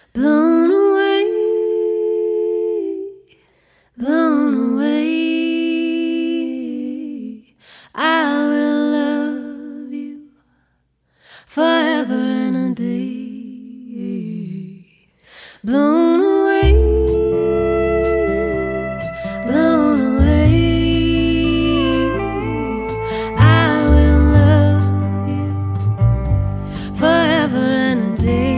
Blown away, blown away. I will love you forever and a day. Blown away, blown away. I will love you forever and a day.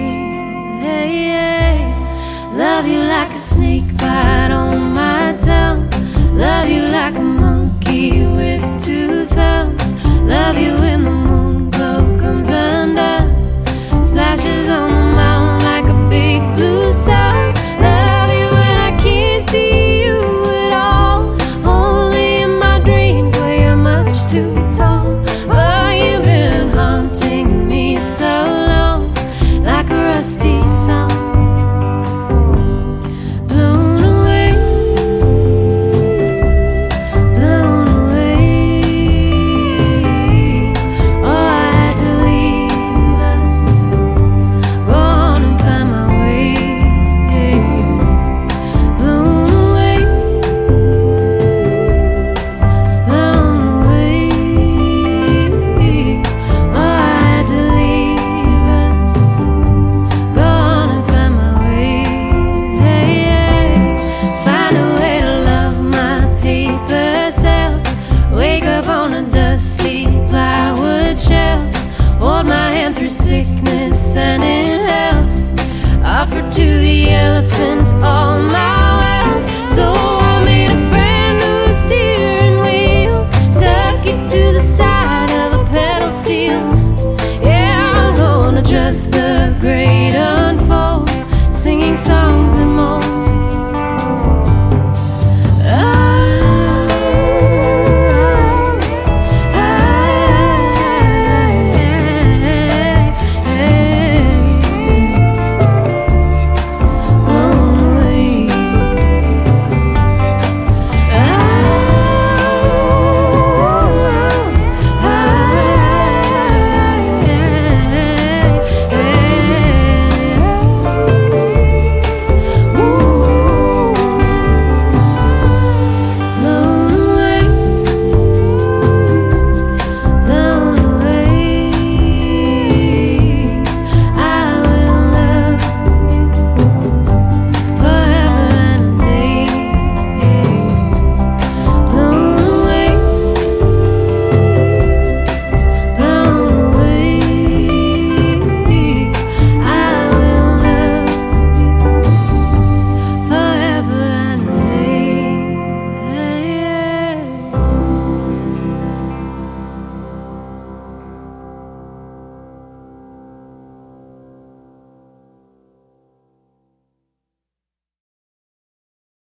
Love you like a snake bite on my tongue. Love you like a monkey with two thumbs. Love you when the moon glow comes undone, splashes on the mountain like a big blue sun. Love you when I can't see you at all, only in my dreams where you're much too tall. Oh, you've been haunting me so long, like a rusty song. Hold my hand through sickness and in health. Offer to the elephant all my